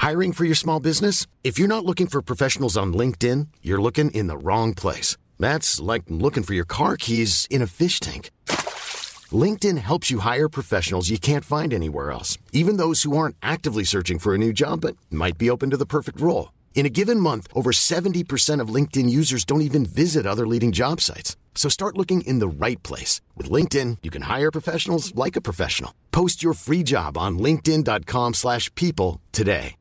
Hiring for your small business? If you're not looking for professionals on LinkedIn, you're looking in the wrong place. That's like looking for your car keys in a fish tank. LinkedIn helps you hire professionals you can't find anywhere else, even those who aren't actively searching for a new job but might be open to the perfect role. In a given month, over 70% of LinkedIn users don't even visit other leading job sites. So start looking in the right place. With LinkedIn, you can hire professionals like a professional. Post your free job on linkedin.com/people today.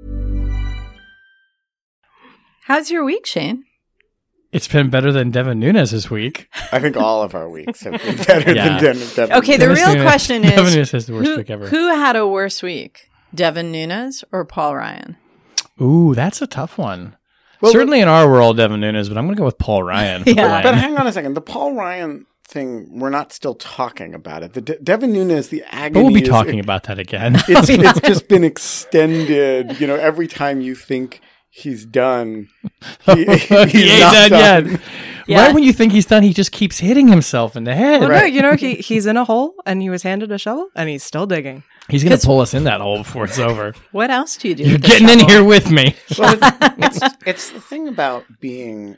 How's your week, Shane? It's been better than Devin Nunes this week. I think all of our weeks have been better than Devin. Okay, the real question is, Devin Nunes has the worst week ever. Who had a worse week, Devin Nunes or Paul Ryan? Ooh, that's a tough one. Well, Certainly in our world, Devin Nunes, but I'm going to go with Paul Ryan. Yeah. But hang on a second. The Paul Ryan thing, we're not still talking about it. The Devin Nunes, the agony. But we'll be talking about that again. It's just been extended. You know, every time you think he's done, he ain't done yet. Yeah. Right when you think he's done, he just keeps hitting himself in the head. Well, no, you know, he's in a hole and he was handed a shovel and he's still digging. He's going to pull us in that hole before it's over. What else do you do? You're with the getting in shovel? here with me. Well, it's the thing about being,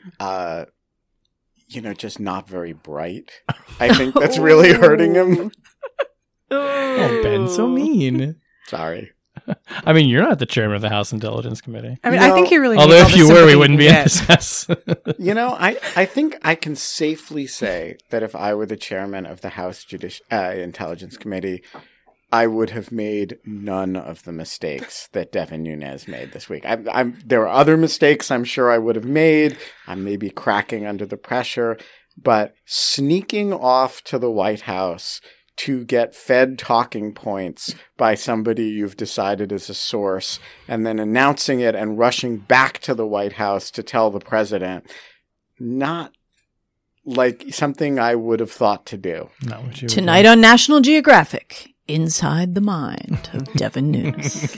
just not very bright. I think that's really hurting him. Oh, Ben, so mean. Sorry. I mean, you're not the chairman of the House Intelligence Committee. I mean, No. I think he really. Although needs all if the you were, we sympathy wouldn't he be in can this mess. You know, I think I can safely say that if I were the chairman of the House Intelligence Committee, I would have made none of the mistakes that Devin Nunes made this week. There are other mistakes I'm sure I would have made. I'm maybe cracking under the pressure, but sneaking off to the White House to get fed talking points by somebody you've decided is a source, and then announcing it and rushing back to the White House to tell the president, not like something I would have thought to do. Not what you would Tonight on National Geographic, Inside the Mind of Devin Nunes.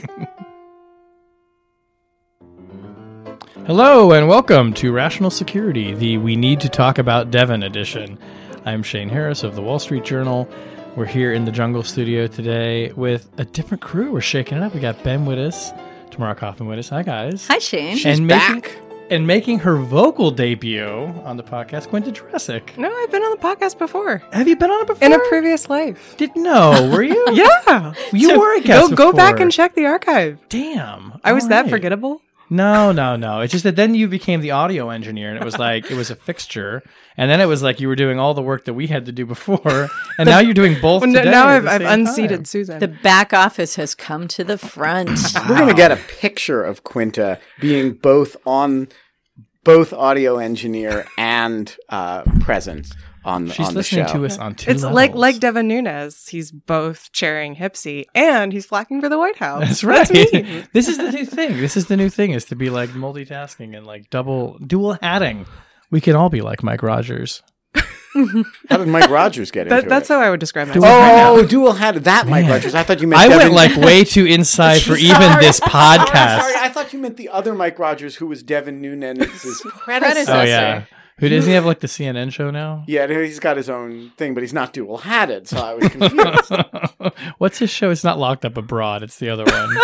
Hello and welcome to Rational Security, the We Need to Talk About Devin edition. I'm Shane Harris of the Wall Street Journal. We're here in the Jungle Studio today with a different crew. We're shaking it up. We got Ben with us, Tamara Kaufman with us. Hi, guys. Hi, Shane. She's back. Making her vocal debut on the podcast, Quinta Jurecic. No, I've been on the podcast before. Have you been on it before? In a previous life. Didn't know. Were you? Yeah. You were a guest Go back before. and check the archive. Damn. I was All that right. forgettable. No. It's just that then you became the audio engineer, and it was like, it was a fixture. And then it was like you were doing all the work that we had to do before, and now you're doing both Well, today now at I've the same unseated time. Susan. The back office has come to the front. We're going to get a picture of Quinta being both audio engineer and present on She's on the listening show. to us on two It's levels. like Devin Nunes. He's both chairing HIPSI and he's flacking for the White House. That's right. me. This is the new thing. This is the new thing, is to be like multitasking and like dual hatting. We can all be like Mike Rogers. How did Mike Rogers get into That's it? how I would describe myself. Oh, dual hat that Mike Rogers. I thought you meant I Devin. went like way too inside for even this podcast. Sorry, I thought you meant the other Mike Rogers, who was Devin Nunes' predecessor. Oh yeah. Who doesn't he have like the CNN show now? Yeah, he's got his own thing, but he's not dual hatted, so I was confused. What's his show? It's not Locked Up Abroad. It's the other one.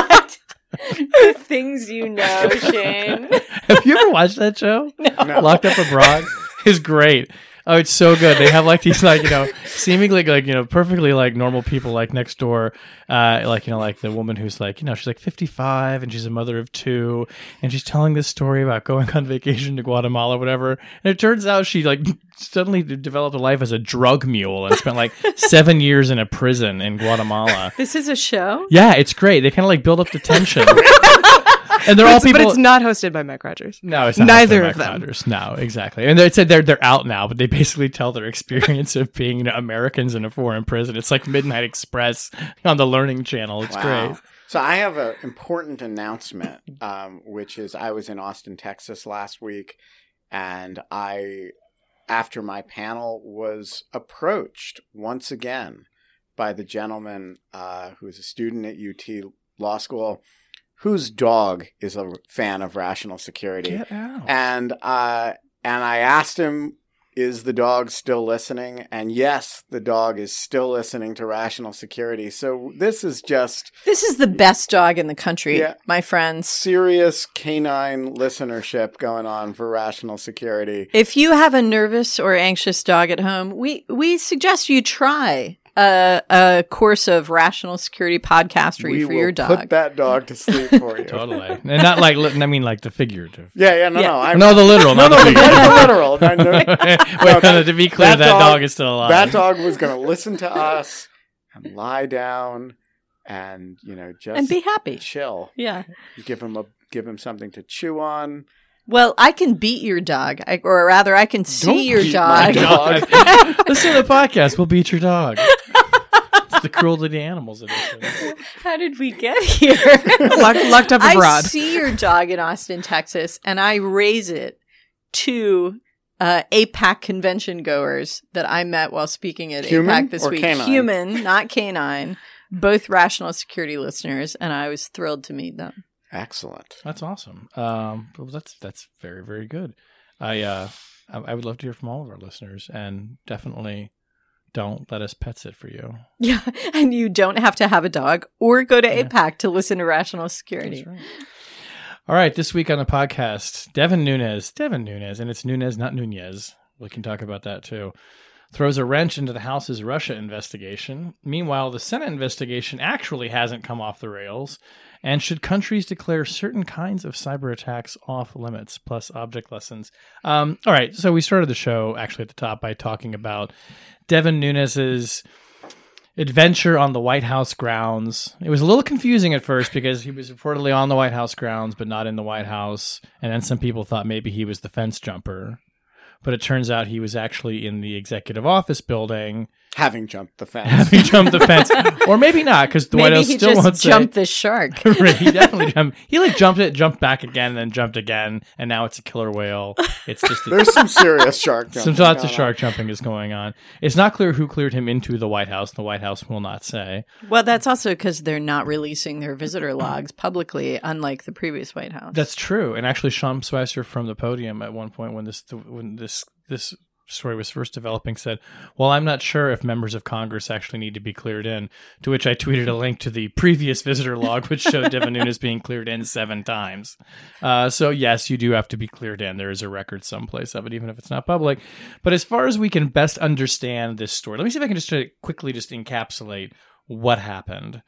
The things you know, Shane. Have you ever watched that show? No. Locked Up Abroad is great. Oh, it's so good. They have like these like, seemingly like, perfectly like normal people like next door, like the woman who's like, she's like 55 and she's a mother of two and she's telling this story about going on vacation to Guatemala, whatever. And it turns out she like suddenly developed a life as a drug mule and spent like 7 years in a prison in Guatemala. This is a show? Yeah, it's great. They kind of like build up the tension. And they're all people. But it's not hosted by Mike Rogers. No, it's not. Neither Mike of them. Rogers. No, exactly. And they said they're out now, but they basically tell their experience of being Americans in a foreign prison. It's like Midnight Express on the Learning Channel. It's great. So I have an important announcement, which is I was in Austin, Texas last week, and after my panel, was approached once again by the gentleman who is a student at UT Law School, whose dog is a fan of Rational Security. Get out. And I asked him is the dog still listening? And yes, the dog is still listening to Rational Security. So this is the best dog in the country, Yeah. my friends. serious canine listenership going on for Rational Security. If you have a nervous or anxious dog at home, we suggest you try a course of Rational Security podcastery We for will your dog. put that dog to sleep for you. Totally. And not like, I mean, like the figurative. Yeah, Yeah. No, the literal, not the figurative. the literal. Wait, no, to be clear, that dog is still alive. That dog was going to listen to us and lie down and, just and be happy. chill. Yeah. Give him something to chew on. Well, I can beat your dog, or rather, I can see Don't your beat my dog. dog. Listen to the podcast. We'll beat your dog. It's the cruelty to animals edition. How did we get here? Locked up I abroad. see your dog in Austin, Texas, and I raise it to APAC convention goers that I met while speaking at Human APAC this or week. canine? Human, not canine. Both Rational Security listeners, and I was thrilled to meet them. Excellent. That's awesome. Well, that's very, very good. I would love to hear from all of our listeners, and definitely don't let us pet sit for you. Yeah, and you don't have to have a dog or go to APAC to listen to Rational Security. That's right. All right, this week on the podcast, Devin Nunes, and it's Nunes, not Nunez. We can talk about that too. Throws a wrench into the House's Russia investigation. Meanwhile, the Senate investigation actually hasn't come off the rails. And should countries declare certain kinds of cyber attacks off limits, plus object lessons? All right, so we started the show actually at the top by talking about Devin Nunes's adventure on the White House grounds. It was a little confusing at first because he was reportedly on the White House grounds, but not in the White House. And then some people thought maybe he was the fence jumper. But it turns out he was actually in the executive office building. Having jumped the fence. Having jumped the fence. Or maybe not, because the White House still won't say. Maybe he just jumped the shark. Right, he definitely jumped. He jumped it, jumped back again, and then jumped again, and now it's a killer whale. It's just There's some serious shark jumping. some lots of going shark jumping is going on. It's not clear who cleared him into the White House. The White House will not say. Well, that's also because they're not releasing their visitor logs publicly, unlike the previous White House. That's true. And actually, Sean Spicer from the podium at one point when this story was first developing said, well, I'm not sure if members of Congress actually need to be cleared in, to which I tweeted a link to the previous visitor log, which showed Devin Nunes being cleared in 7 times. So yes, you do have to be cleared in. There is a record someplace of it, even if it's not public. But as far as we can best understand this story, let me see if I can just quickly just encapsulate what happened.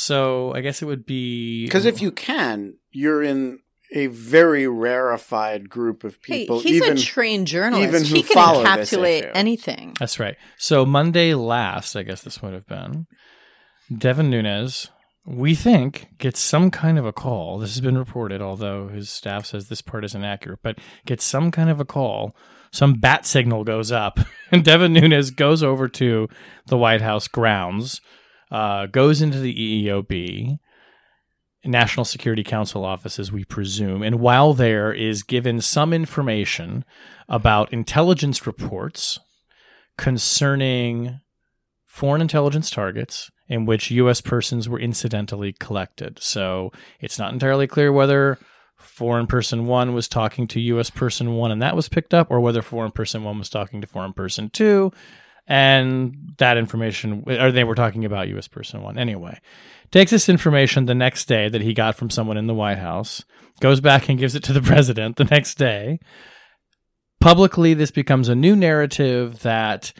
So I guess it would be... Because if you can, you're in a very rarefied group of people. Hey, he's a trained journalist. even who He can follow this encapsulate issue. anything. That's right. So Monday last, I guess this would have been, Devin Nunes, we think, gets some kind of a call. This has been reported, although his staff says this part isn't accurate, but gets some kind of a call. Some bat signal goes up, and Devin Nunes goes over to the White House grounds, goes into the EEOB, National Security Council offices, we presume, and while there is given some information about intelligence reports concerning foreign intelligence targets in which U.S. persons were incidentally collected. So it's not entirely clear whether foreign person 1 was talking to U.S. person 1 and that was picked up, or whether foreign person 1 was talking to foreign person 2 and that information, or they were talking about U.S. person 1. Anyway, takes this information the next day that he got from someone in the White House, goes back and gives it to the president the next day. Publicly, this becomes a new narrative that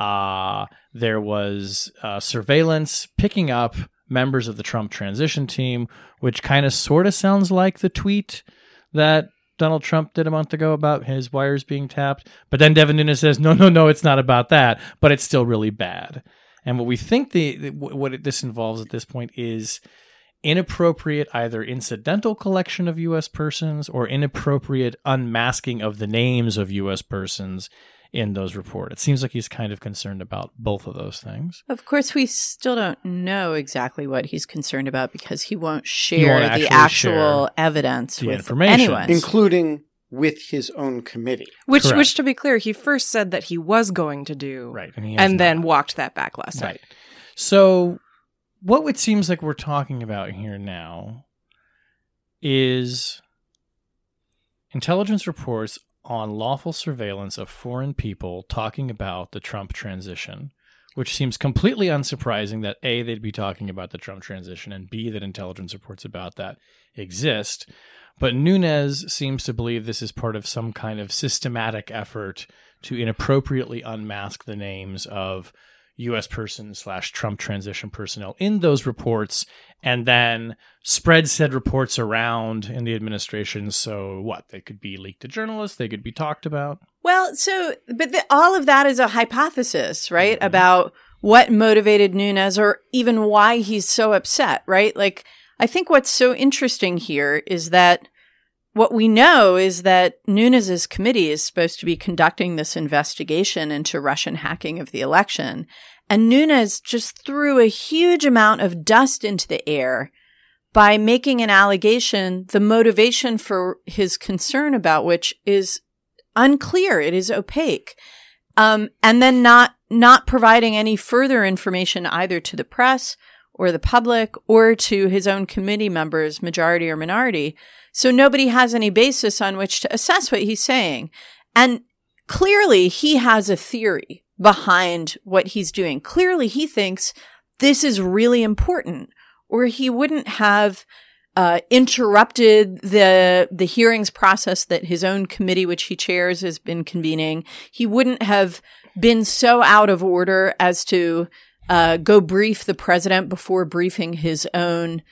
there was surveillance picking up members of the Trump transition team, which kind of sort of sounds like the tweet that Donald Trump did a month ago about his wires being tapped. But then Devin Nunes says, no, it's not about that, but it's still really bad. And what we think this involves at this point is inappropriate, either incidental collection of U.S. persons or inappropriate unmasking of the names of U.S. persons in those reports. It seems like he's kind of concerned about both of those things. Of course, we still don't know exactly what he's concerned about because he won't share the actual evidence with information, anyone, including with his own committee. Which, Correct. to be clear, he first said that he was going to do, Right, and he has and then not. walked that back last time. Right. So what it seems like we're talking about here now is intelligence reports on lawful surveillance of foreign people talking about the Trump transition, which seems completely unsurprising that A, they'd be talking about the Trump transition, and B, that intelligence reports about that exist. But Nunes seems to believe this is part of some kind of systematic effort to inappropriately unmask the names of U.S. persons / Trump transition personnel in those reports, and then spread said reports around in the administration. So what? They could be leaked to journalists. They could be talked about. Well, all of that is a hypothesis, right? Mm-hmm. About what motivated Nunes or even why he's so upset, right? Like, I think what's so interesting here is that what we know is that Nunes's committee is supposed to be conducting this investigation into Russian hacking of the election. And Nunes just threw a huge amount of dust into the air by making an allegation, the motivation for his concern about which is unclear. It is opaque. And then not providing any further information either to the press or the public or to his own committee members, majority or minority. So nobody has any basis on which to assess what he's saying. And clearly he has a theory behind what he's doing. Clearly he thinks this is really important, or he wouldn't have interrupted the hearings process that his own committee, which he chairs, has been convening. He wouldn't have been so out of order as to go brief the president before briefing his own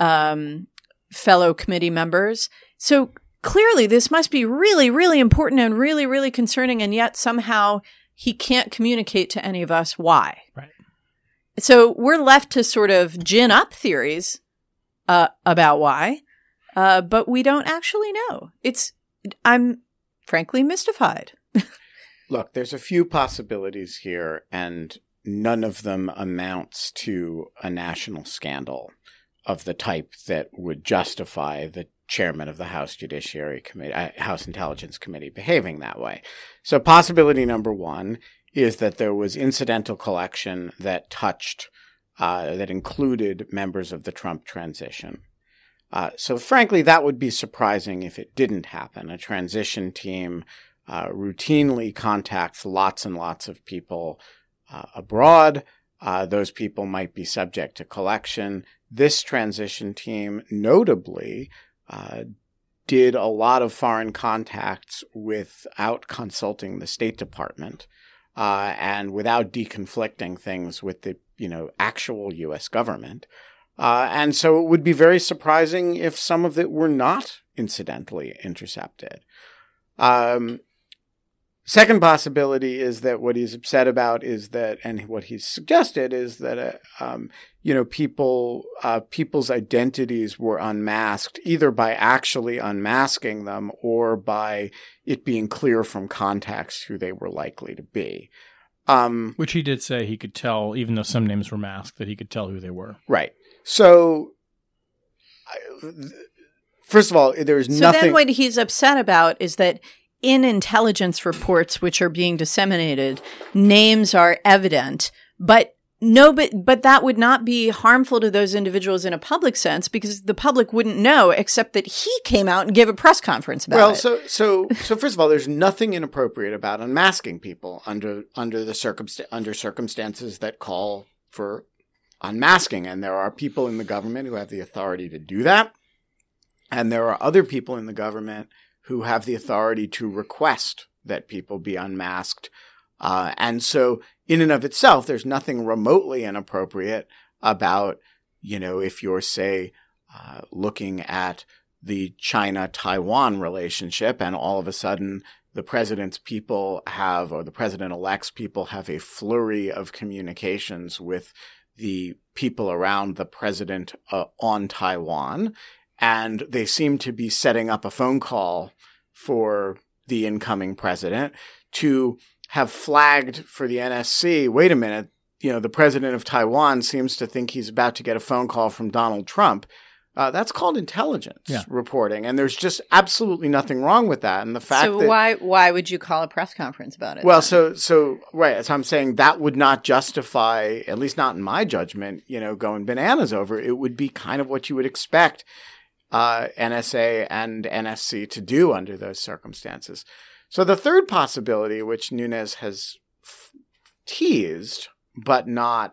fellow committee members. So clearly this must be really, really important and really, really concerning, and yet somehow he can't communicate to any of us why. Right. So we're left to sort of gin up theories about why, but we don't actually know. I'm frankly mystified. Look, there's a few possibilities here, and none of them amounts to a national scandal of the type that would justify the chairman of the House Judiciary Committee, House Intelligence Committee behaving that way. So possibility number one is that there was incidental collection that that included members of the Trump transition. So frankly, that would be surprising if it didn't happen. A transition team routinely contacts lots and lots of people abroad. Those people might be subject to collection. This transition team notably did a lot of foreign contacts without consulting the State Department and without deconflicting things with the actual U.S. government. And so it would be very surprising if some of it were not incidentally intercepted. Second possibility is that what he's upset about is that, and what he's suggested is that, people's identities were unmasked either by actually unmasking them or by it being clear from context who they were likely to be. Which he did say he could tell, even though some names were masked, that he could tell who they were. Right. So, first of all, there's nothing. So then what he's upset about is that in intelligence reports which are being disseminated, names are evident, but that would not be harmful to those individuals in a public sense because the public wouldn't know except that he came out and gave a press conference about it. Well, so first of all, there's nothing inappropriate about unmasking people under circumstances that call for unmasking, and there are people in the government who have the authority to do that, and there are other people in the government who have the authority to request that people be unmasked. And so in and of itself, there's nothing remotely inappropriate about, if you're, say, looking at the China-Taiwan relationship and all of a sudden the president's people have, or the president-elect's people have a flurry of communications with the people around the president on Taiwan, and they seem to be setting up a phone call for the incoming president to have flagged for the NSC, wait a minute, the president of Taiwan seems to think he's about to get a phone call from Donald Trump. That's called intelligence reporting, and there's just absolutely nothing wrong with that. And the fact that why would you call a press conference about it? Well, so right, as I'm saying, that would not justify, at least not in my judgment, going bananas over. It would be kind of what you would expect NSA and NSC to do under those circumstances. So the third possibility, which Nunes has teased, but not,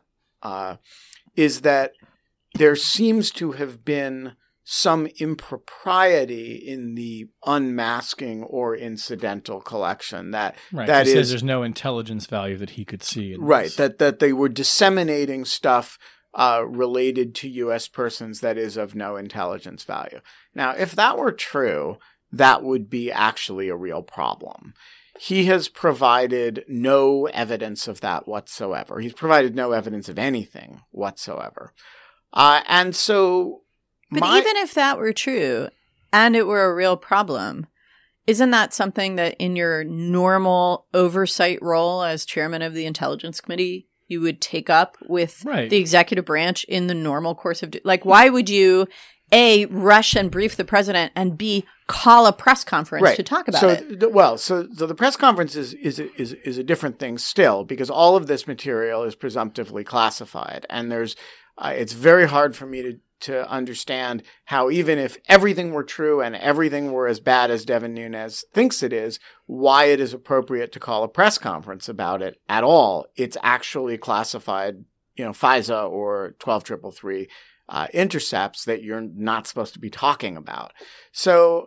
is that there seems to have been some impropriety in the unmasking or incidental collection. That He says there's no intelligence value that he could see. That they were disseminating stuff related to U.S. persons that is of no intelligence value. Now, if that were true, that would be actually a real problem. He has provided no evidence of that whatsoever. He's provided no evidence of anything whatsoever. And so... But even if that were true and it were a real problem, isn't that something that in your normal oversight role as chairman of the Intelligence Committee, you would take up with the executive branch in the normal course of why would you, A, rush and brief the president, and B, call a press conference to talk about it? So the press conference is a different thing still, because all of this material is presumptively classified. And there's it's very hard for me to understand how, even if everything were true and everything were as bad as Devin Nunes thinks it is, why it is appropriate to call a press conference about it at all. It's actually classified, FISA or 12333 intercepts that you're not supposed to be talking about. So,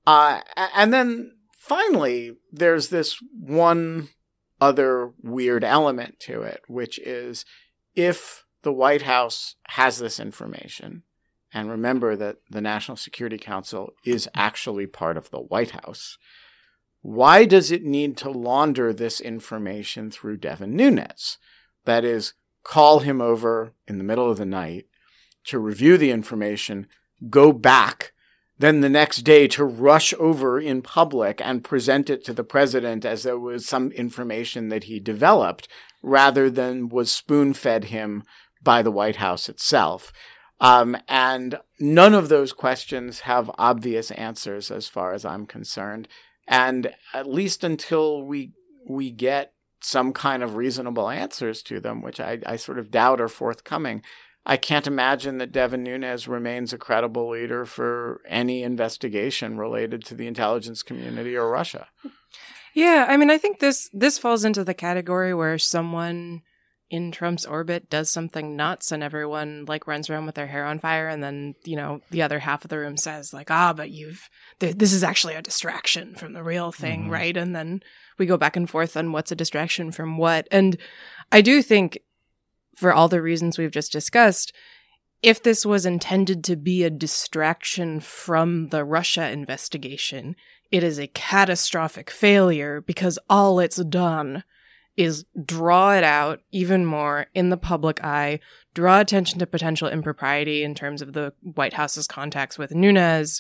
and then finally, there's this one other weird element to it, which is if the White House has this information, and remember that the National Security Council is actually part of the White House, why does it need to launder this information through Devin Nunes? That is, call him over in the middle of the night to review the information, go back, then the next day to rush over in public and present it to the president as there was some information that he developed, rather than was spoon-fed him by the White House itself. And none of those questions have obvious answers as far as I'm concerned. And at least until we get some kind of reasonable answers to them, which I sort of doubt are forthcoming, I can't imagine that Devin Nunes remains a credible leader for any investigation related to the intelligence community or Russia. Yeah, I mean, I think this falls into the category where someone in Trump's orbit does something nuts and everyone runs around with their hair on fire, and then the other half of the room says but this is actually a distraction from the real thing, right? And then we go back and forth on what's a distraction from what. And I do think, for all the reasons we've just discussed, if this was intended to be a distraction from the Russia investigation, it is a catastrophic failure, because all it's done is draw it out even more in the public eye, draw attention to potential impropriety in terms of the White House's contacts with Nunes,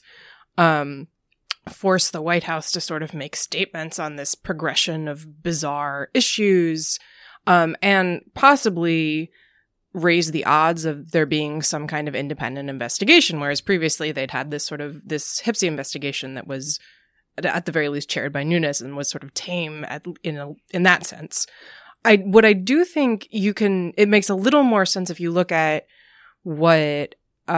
force the White House to sort of make statements on this progression of bizarre issues, and possibly raise the odds of there being some kind of independent investigation, whereas previously they'd had this Hipsy investigation that was at the very least chaired by Nunes and was sort of tame in that sense. What I do think it makes a little more sense if you look at what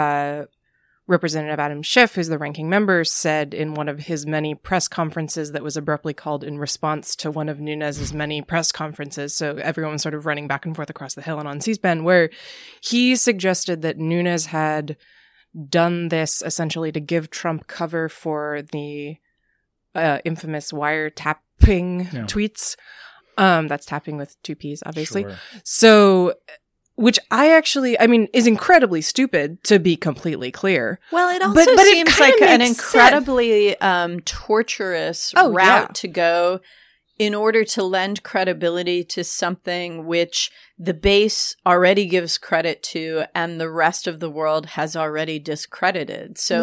Representative Adam Schiff, who's the ranking member, said in one of his many press conferences that was abruptly called in response to one of Nunes's many press conferences. So everyone was sort of running back and forth across the hill and on C-SPAN, where he suggested that Nunes had done this essentially to give Trump cover for the infamous wiretapping tweets. That's tapping with two P's, obviously. Sure. So, which is incredibly stupid, to be completely clear. Well, it also seems like an incredibly torturous route to go in order to lend credibility to something which the base already gives credit to and the rest of the world has already discredited. So,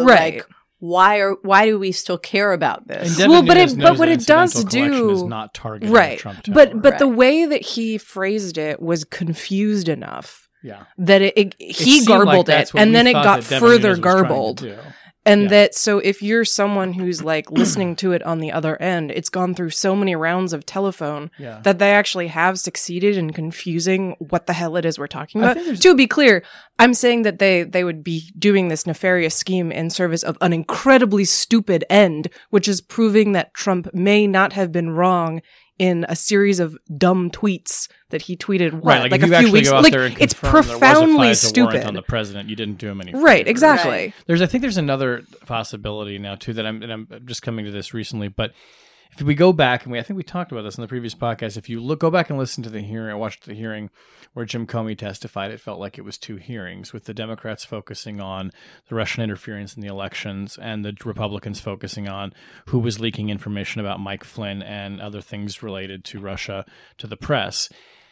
why do we still care about this? But what it does do is not targeting the Trump Tower. But the way that he phrased it was confused enough that he garbled it, and then it got further garbled. And that, so if you're someone who's like listening to it on the other end, it's gone through so many rounds of telephone that they actually have succeeded in confusing what the hell it is we're talking about. To be clear, I'm saying that they would be doing this nefarious scheme in service of an incredibly stupid end, which is proving that Trump may not have been wrong in a series of dumb tweets that he tweeted like a few weeks ago. It's profoundly stupid on the president. You didn't do him any right, favors. exactly. I think there's another possibility now too that I'm just coming to this recently, but if we go back and I think we talked about this in the previous podcast. If you go back and listen to the hearing, or watch the hearing where Jim Comey testified, it felt like it was two hearings, with the Democrats focusing on the Russian interference in the elections and the Republicans focusing on who was leaking information about Mike Flynn and other things related to Russia to the press.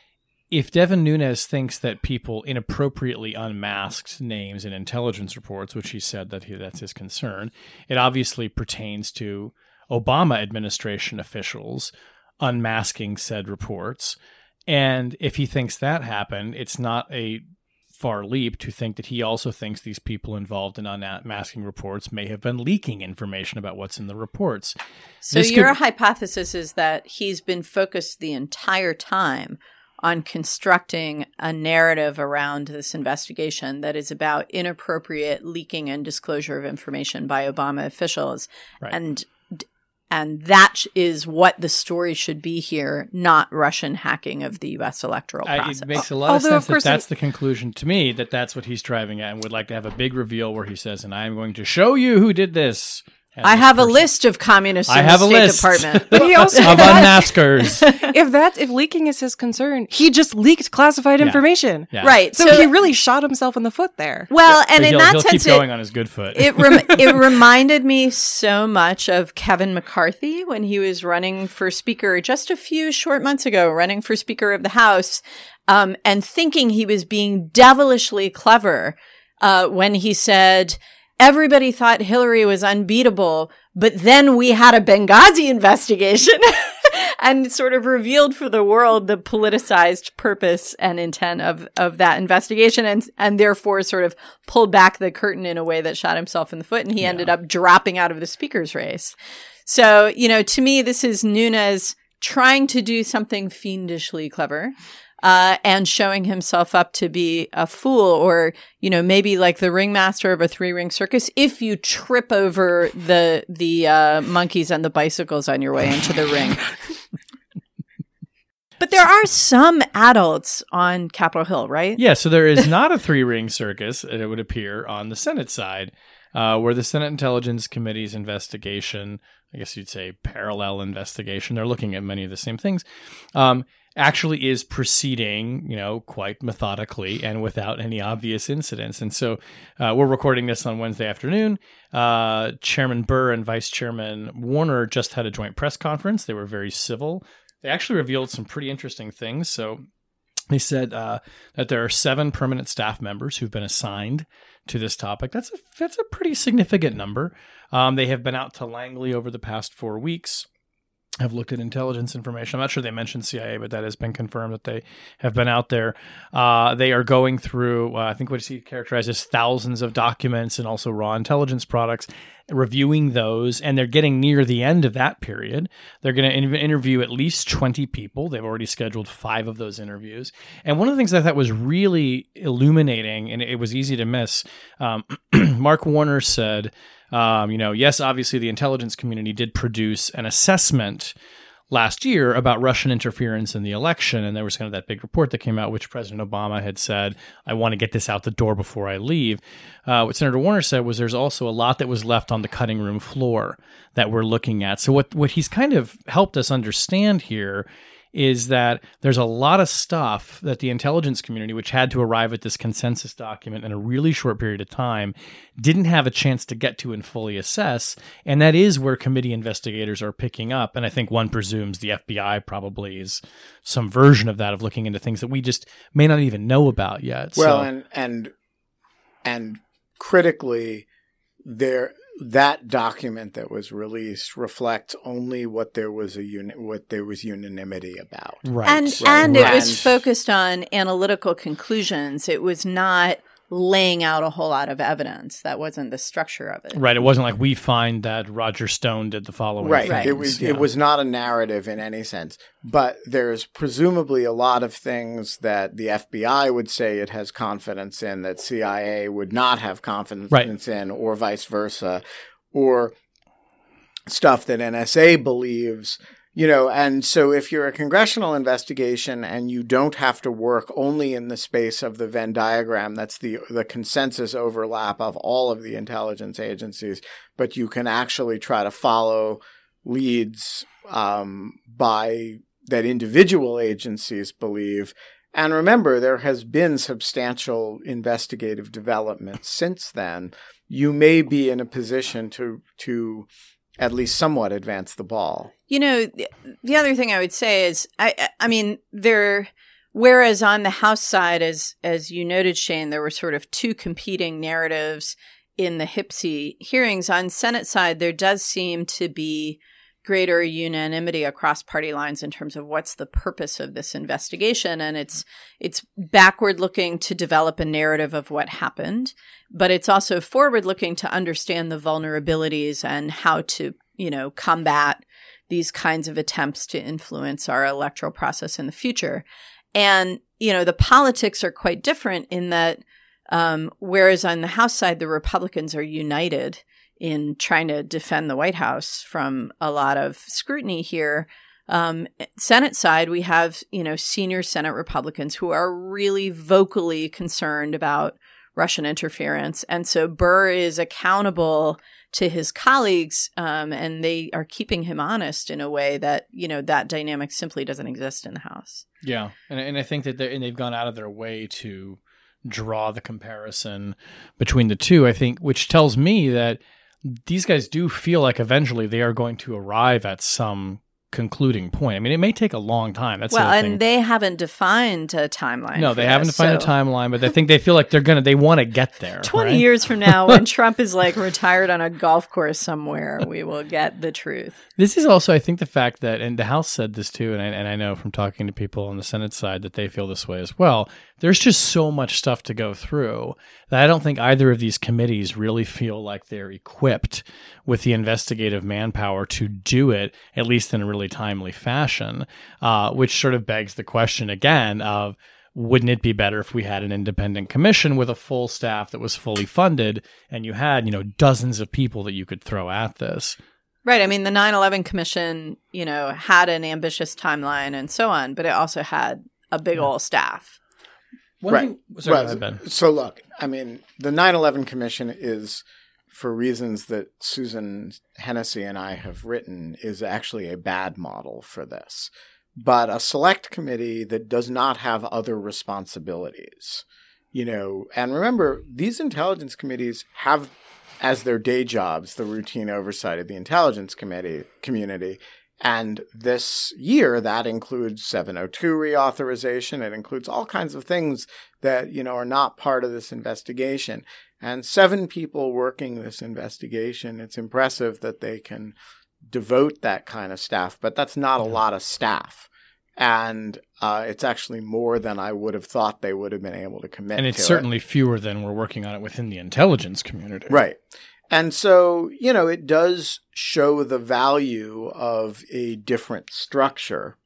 If Devin Nunes thinks that people inappropriately unmasked names in intelligence reports, which he said that's his concern, it obviously pertains to Obama administration officials unmasking said reports. And if he thinks that happened, it's not a far leap to think that he also thinks these people involved in unmasking reports may have been leaking information about what's in the reports. So your hypothesis is that he's been focused the entire time on constructing a narrative around this investigation that is about inappropriate leaking and disclosure of information by Obama officials. Right. And that is what the story should be here, not Russian hacking of the U.S. electoral process. It makes a lot of sense that's the conclusion to me, that's what he's driving at, and would like to have a big reveal where he says, and I am going to show you who did this. I have a list of communists in the State Department. But he also of unmaskers. If leaking is his concern, he just leaked classified information. Yeah. Right. So he really shot himself in the foot there. Well, and in that he'll sense, keep going on his good foot. It reminded me so much of Kevin McCarthy when he was running for Speaker just a few short months ago, running for Speaker of the House, and thinking he was being devilishly clever when he said, everybody thought Hillary was unbeatable, but then we had a Benghazi investigation and sort of revealed for the world the politicized purpose and intent of that investigation, and therefore sort of pulled back the curtain in a way that shot himself in the foot, and he ended up dropping out of the speaker's race. So, to me, this is Nunes trying to do something fiendishly clever. And showing himself up to be a fool, or, maybe like the ringmaster of a 3-ring circus, if you trip over the monkeys and the bicycles on your way into the ring. But there are some adults on Capitol Hill, right? Yeah, so there is not a 3-ring circus, it would appear, on the Senate side, where the Senate Intelligence Committee's investigation, I guess you'd say parallel investigation, they're looking at many of the same things, actually is proceeding, quite methodically and without any obvious incidents. And so we're recording this on Wednesday afternoon. Chairman Burr and Vice Chairman Warner just had a joint press conference. They were very civil. They actually revealed some pretty interesting things. So they said that there are 7 permanent staff members who've been assigned to this topic. That's a pretty significant number. They have been out to Langley over the past 4 weeks. Have looked at intelligence information. I'm not sure they mentioned CIA, but that has been confirmed that they have been out there. They are going through, I think what he characterized as thousands of documents and also raw intelligence products, reviewing those, and they're getting near the end of that period. They're going to interview at least 20 people. They've already scheduled 5 of those interviews. And one of the things I thought was really illuminating, and it was easy to miss, Mark Warner said, yes, obviously the intelligence community did produce an assessment last year about Russian interference in the election. And there was kind of that big report that came out, which President Obama had said, I want to get this out the door before I leave. What Senator Warner said was there's also a lot that was left on the cutting room floor that we're looking at. So what he's kind of helped us understand here is that there's a lot of stuff that the intelligence community, which had to arrive at this consensus document in a really short period of time, didn't have a chance to get to and fully assess. And that is where committee investigators are picking up. And I think one presumes the FBI probably is some version of that, of looking into things that we just may not even know about yet. Well, and critically, that document that was released reflects only what there was unanimity about. Right. And it was focused on analytical conclusions. It was not laying out a whole lot of evidence. That wasn't the structure of it. Right. It wasn't like we find that Roger Stone did the following. Right. Right. It was not a narrative in any sense. But there's presumably a lot of things that the FBI would say it has confidence in that CIA would not have confidence in, or vice versa, or stuff that NSA believes. And so if you're a congressional investigation and you don't have to work only in the space of the Venn diagram, that's the consensus overlap of all of the intelligence agencies, but you can actually try to follow leads by that individual agencies believe. And remember, there has been substantial investigative development since then. You may be in a position to at least somewhat advance the ball. The other thing I would say is, I mean, whereas on the House side, as you noted, Shane, there were sort of two competing narratives in the HPSCI hearings. On Senate side, there does seem to be greater unanimity across party lines in terms of what's the purpose of this investigation. And it's backward looking to develop a narrative of what happened, but it's also forward looking to understand the vulnerabilities and how to, combat these kinds of attempts to influence our electoral process in the future. And, the politics are quite different in that, whereas on the House side, the Republicans are united in trying to defend the White House from a lot of scrutiny here. Senate side, we have, senior Senate Republicans who are really vocally concerned about Russian interference. And so Burr is accountable to his colleagues, and they are keeping him honest in a way that, that dynamic simply doesn't exist in the House. Yeah. And I think that they've gone out of their way to draw the comparison between the two, I think, which tells me that these guys do feel like eventually they are going to arrive at some concluding point. I mean, it may take a long time. That's well, the and thing. They haven't defined a timeline. No, they haven't defined a timeline, but I think they feel like they want to get there. 20 years from now, when Trump is retired on a golf course somewhere, we will get the truth. This is also, I think, the fact that, and the House said this too, and I know from talking to people on the Senate side that they feel this way as well. There's just so much stuff to go through that I don't think either of these committees really feel like they're equipped with the investigative manpower to do it, at least in a really timely fashion, which sort of begs the question again of, wouldn't it be better if we had an independent commission with a full staff that was fully funded and you had, dozens of people that you could throw at this? Right. I mean, the 9/11 Commission, had an ambitious timeline and so on, but it also had a big old staff. Right. Sorry, go ahead, Ben. So look, I mean, the 9/11 Commission is, for reasons that Susan Hennessy and I have written, is actually a bad model for this. But a select committee that does not have other responsibilities, and remember, these intelligence committees have as their day jobs the routine oversight of the intelligence community. And this year, that includes 702 reauthorization. It includes all kinds of things that, are not part of this investigation. And 7 people working this investigation, it's impressive that they can devote that kind of staff, but that's not a lot of staff. And it's actually more than I would have thought they would have been able to commit to. And it's certainly fewer than we're working on it within the intelligence community. Right. And so, it does show the value of a different structure.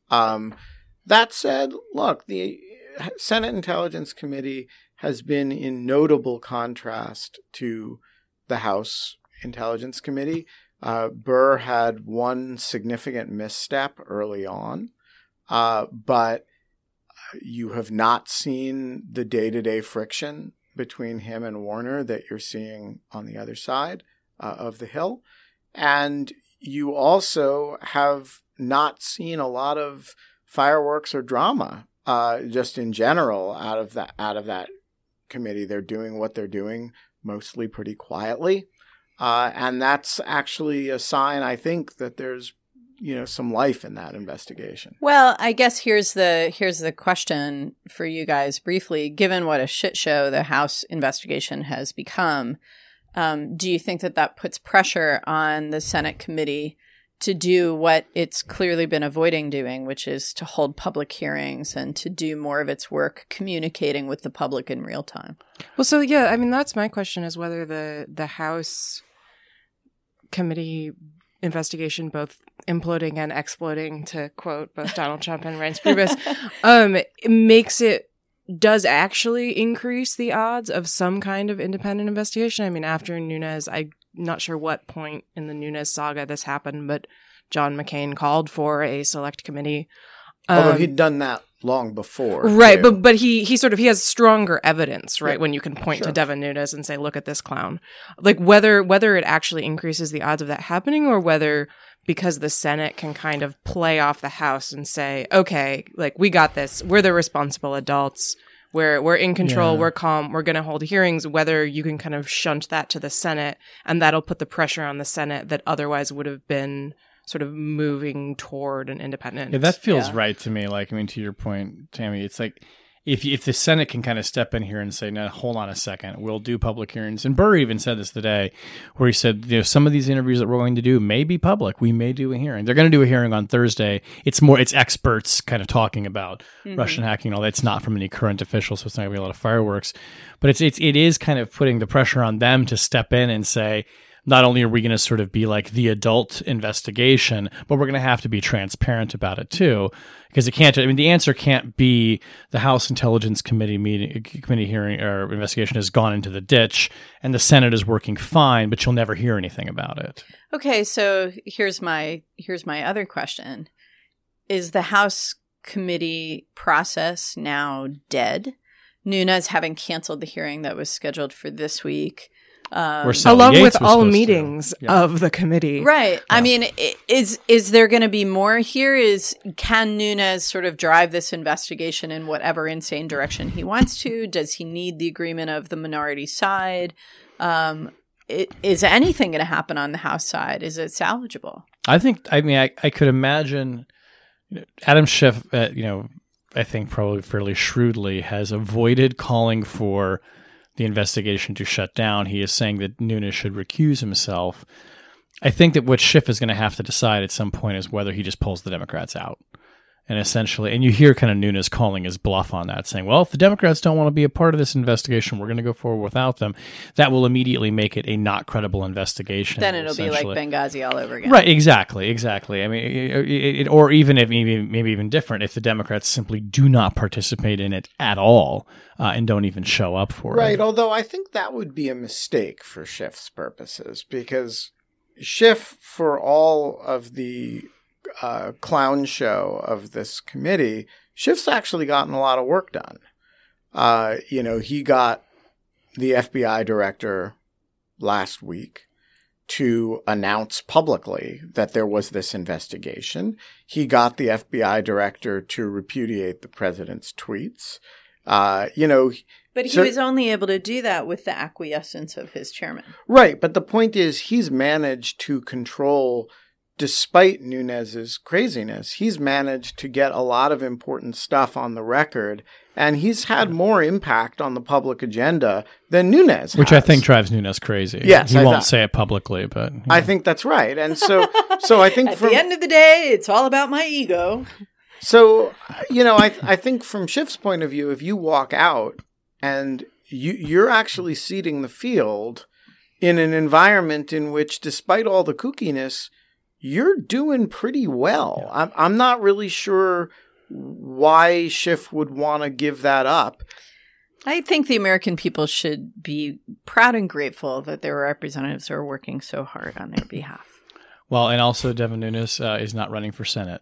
That said, look, the Senate Intelligence Committee has been in notable contrast to the House Intelligence Committee. Burr had one significant misstep early on, but you have not seen the day-to-day friction between him and Warner that you're seeing on the other side of the Hill. And you also have not seen a lot of fireworks or drama, just in general, out of that committee. They're doing what they're doing mostly pretty quietly. And that's actually a sign, I think, that there's some life in that investigation. Well, I guess here's the question for you guys briefly. Given what a shit show the House investigation has become, do you think that puts pressure on the Senate committee to do what it's clearly been avoiding doing, which is to hold public hearings and to do more of its work communicating with the public in real time. Well, so yeah, I mean, that's my question, is whether the House committee investigation, both imploding and exploding, to quote both Donald Trump and Reince Priebus, does actually increase the odds of some kind of independent investigation. I mean, after Nunes, I'm not sure what point in the Nunes saga this happened, but John McCain called for a select committee. Although he'd done that long before. Right, too. but he has stronger evidence, right, when you can point to Devin Nunes and say, look at this clown. Like, whether it actually increases the odds of that happening, or whether because the Senate can kind of play off the House and say, okay, like, we got this. We're the responsible adults. We're in control. Yeah. We're calm. We're going to hold hearings, whether you can kind of shunt that to the Senate, and that'll put the pressure on the Senate that otherwise would have been sort of moving toward an independent. Yeah, that feels right to me. Like, I mean, to your point, Tammy, it's like, if the Senate can kind of step in here and say, no, hold on a second, we'll do public hearings. And Burr even said this today, where he said, some of these interviews that we're going to do may be public. We may do a hearing. They're going to do a hearing on Thursday. It's experts kind of talking about Russian hacking and all that. It's not from any current officials, so it's not going to be a lot of fireworks. But it is kind of putting the pressure on them to step in and say, not only are we going to sort of be like the adult investigation, but we're going to have to be transparent about it too, because the answer can't be the House Intelligence Committee hearing or investigation has gone into the ditch and the Senate is working fine, but you'll never hear anything about it. Okay, so here's my other question. Is the House committee process now dead? Nunes having canceled the hearing that was scheduled for this week. Along with all meetings of the committee. Right. Yeah. I mean, is there going to be more here? Can Nunes sort of drive this investigation in whatever insane direction he wants to? Does he need the agreement of the minority side? Is anything going to happen on the House side? Is it salvageable? I could imagine Adam Schiff, I think probably fairly shrewdly has avoided calling for the investigation to shut down. He is saying that Nunes should recuse himself. I think that what Schiff is going to have to decide at some point is whether he just pulls the Democrats out. And essentially, and you hear kind of Nunes calling his bluff on that, saying, well, if the Democrats don't want to be a part of this investigation, we're going to go forward without them. That will immediately make it a not credible investigation. Then it'll be like Benghazi all over again. Right, exactly. I mean, or even if maybe even different, if the Democrats simply do not participate in it at all and don't even show up for it. Right, although I think that would be a mistake for Schiff's purposes, because Schiff, for all of the clown show of this committee, Schiff's actually gotten a lot of work done. He got the FBI director last week to announce publicly that there was this investigation. He got the FBI director to repudiate the president's tweets. But he was only able to do that with the acquiescence of his chairman. Right, but the point is he's managed to control, despite Nunes's craziness, he's managed to get a lot of important stuff on the record, and he's had more impact on the public agenda than Nunes has. Which I think drives Nunes crazy. Yes, he won't say it publicly, but I think that's right. And so I think at the end of the day, it's all about my ego. So, I think from Schiff's point of view, if you walk out and you're actually seeding the field in an environment in which, despite all the kookiness, you're doing pretty well. I'm not really sure why Schiff would want to give that up. I think the American people should be proud and grateful that their representatives are working so hard on their behalf. Well, and also Devin Nunes is not running for Senate.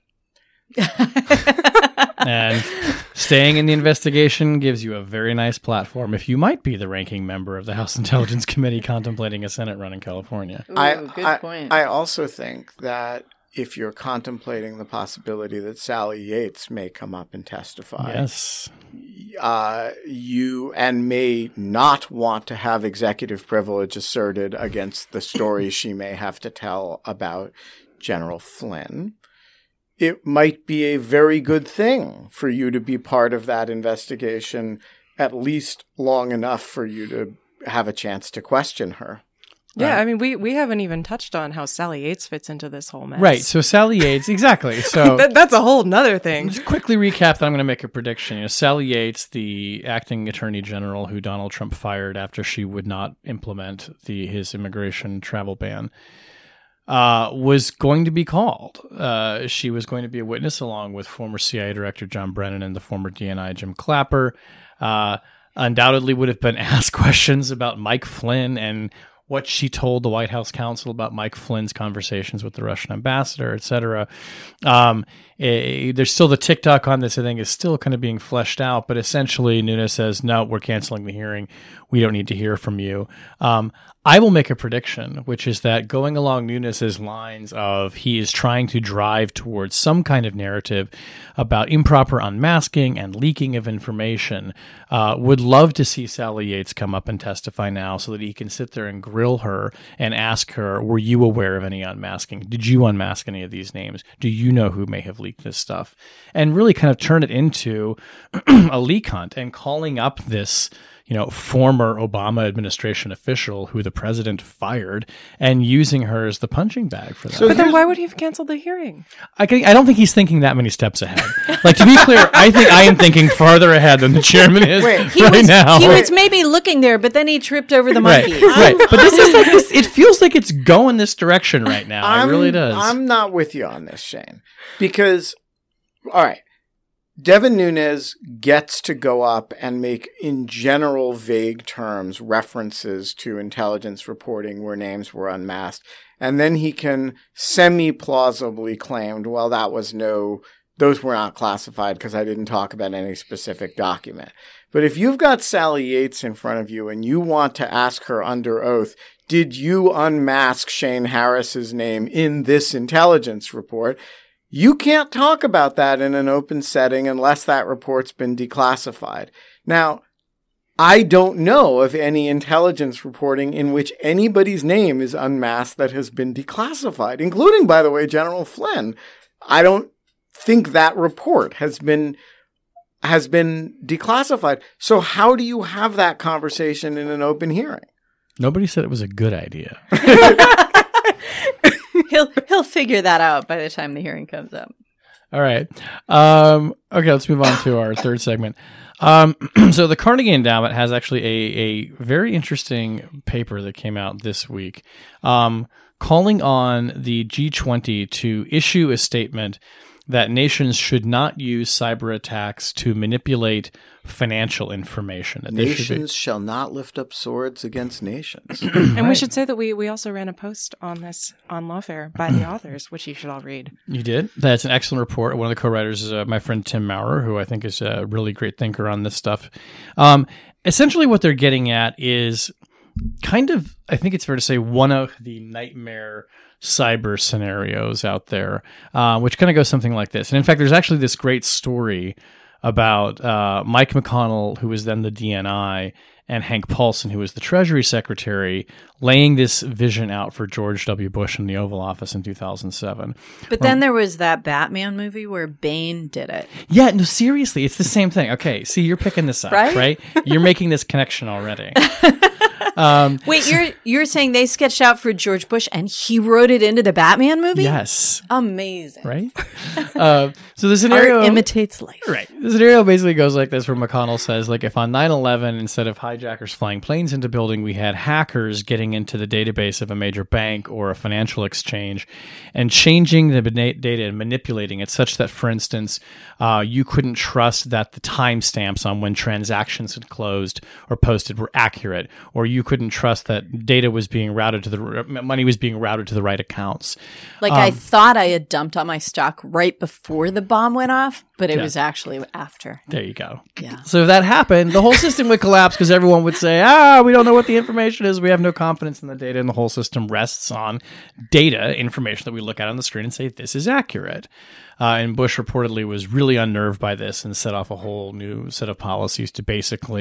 And staying in the investigation gives you a very nice platform if you might be the ranking member of the House Intelligence Committee contemplating a Senate run in California. Good point. I also think that if you're contemplating the possibility that Sally Yates may come up and testify, yes, you may not want to have executive privilege asserted against the story she may have to tell about General Flynn. It might be a very good thing for you to be part of that investigation, at least long enough for you to have a chance to question her. Yeah, I mean, we haven't even touched on how Sally Yates fits into this whole mess. Right. So Sally Yates, exactly. So that's a whole nother thing. Just quickly recap that I'm going to make a prediction. You know, Sally Yates, the acting attorney general who Donald Trump fired after she would not implement his immigration travel ban, was going to be called. She was going to be a witness along with former CIA Director John Brennan and the former DNI Jim Clapper. Undoubtedly would have been asked questions about Mike Flynn and what she told the White House counsel about Mike Flynn's conversations with the Russian ambassador, et cetera. There's still the TikTok on this, I think, is still kind of being fleshed out, but essentially Nunes says, no, we're canceling the hearing. We don't need to hear from you. I will make a prediction, which is that going along Nunes's lines of he is trying to drive towards some kind of narrative about improper unmasking and leaking of information, would love to see Sally Yates come up and testify now so that he can sit there and grill her and ask her, were you aware of any unmasking? Did you unmask any of these names? Do you know who may have leaked this stuff? And really kind of turn it into a leak hunt and calling up this former Obama administration official who the president fired and using her as the punching bag for that. But then why would he have canceled the hearing? I don't think he's thinking that many steps ahead. Like, to be clear, I think I am thinking farther ahead than the chairman is now. He was maybe looking there, but then he tripped over the monkey. Right. But this is like this. It feels like it's going this direction right now. It really does. I'm not with you on this, Shane, because, all right, Devin Nunes gets to go up and make, in general, vague terms, references to intelligence reporting where names were unmasked. And then he can semi-plausibly claim, well, those were not classified because I didn't talk about any specific document. But if you've got Sally Yates in front of you and you want to ask her under oath, did you unmask Shane Harris's name in this intelligence report? You can't talk about that in an open setting unless that report's been declassified. Now, I don't know of any intelligence reporting in which anybody's name is unmasked that has been declassified, including, by the way, General Flynn. I don't think that report has been declassified. So how do you have that conversation in an open hearing? Nobody said it was a good idea. He'll figure that out by the time the hearing comes up. All right. Okay, let's move on to our third segment. So the Carnegie Endowment has actually a very interesting paper that came out this week, calling on the G20 to issue a statement that nations should not use cyber attacks to manipulate financial information. Nations shall not lift up swords against nations. And we should say that we also ran a post on this on Lawfare by the authors, which you should all read. You did? That's an excellent report. One of the co-writers is my friend Tim Maurer, who I think is a really great thinker on this stuff. Essentially what they're getting at is kind of, I think it's fair to say, one of the nightmare cyber scenarios out there, which kind of goes something like this. And in fact, there's actually this great story about Mike McConnell, who was then the DNI, and Hank Paulson, who was the Treasury Secretary, laying this vision out for George W. Bush in the Oval Office in 2007. But then there was that Batman movie where Bane did it. Yeah, no, seriously, it's the same thing. Okay, see, you're picking this up, right? You're making this connection already. Wait, you're saying they sketched out for George Bush and he wrote it into the Batman movie? Yes. Amazing. Right? So the scenario... Art imitates life. Right. The scenario basically goes like this, where McConnell says, like, if on 9/11, instead of hijackers flying planes into building, we had hackers getting into the database of a major bank or a financial exchange and changing the data and manipulating it such that, for instance, you couldn't trust that the timestamps on when transactions had closed or posted were accurate, or you couldn't trust that data was being routed to money was being routed to the right accounts. Like, I thought I had dumped all my stock right before the bomb went off, but it was actually after. There you go. Yeah. So if that happened, the whole system would collapse because everyone would say, we don't know what the information is. We have no confidence in the data. And the whole system rests on data, information that we look at on the screen and say, this is accurate. And Bush reportedly was really unnerved by this and set off a whole new set of policies to basically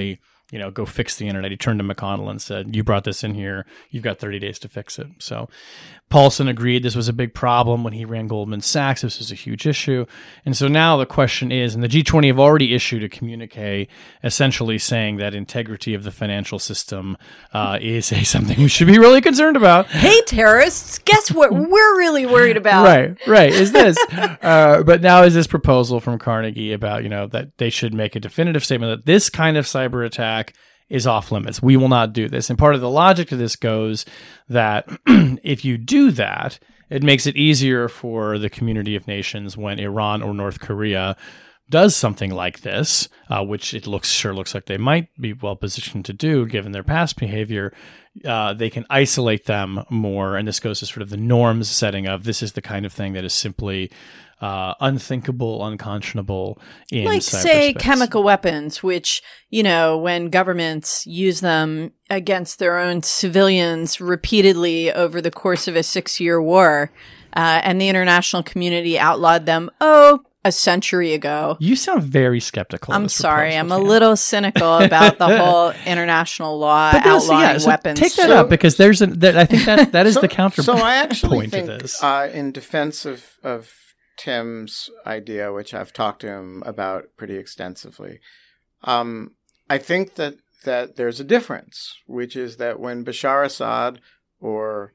go fix the internet. He turned to McConnell and said, you brought this in here. You've got 30 days to fix it. So Paulson agreed this was a big problem when he ran Goldman Sachs. This was a huge issue. And so now the question is, and the G20 have already issued a communique essentially saying that integrity of the financial system is something we should be really concerned about. Hey, terrorists, guess what we're really worried about? Right. Is this. But now is this proposal from Carnegie about, that they should make a definitive statement that this kind of cyber attack is off limits. We will not do this. And part of the logic to this goes that if you do that, it makes it easier for the community of nations when Iran or North Korea does something like this, which it looks like they might be well positioned to do given their past behavior. They can isolate them more. And this goes to sort of the norms setting of this is the kind of thing that is simply unthinkable, unconscionable in like, cyberspace. say, chemical weapons, which, when governments use them against their own civilians repeatedly over the course of a 6-year war, and the international community outlawed them, a century ago. You sound very skeptical. I'm sorry. I'm a little cynical about the whole international law outlawing weapons. Take that up because I think that is the counterpoint. So I actually think, to this. In defense of Tim's idea, which I've talked to him about pretty extensively, I think that there's a difference, which is that when Bashar Assad or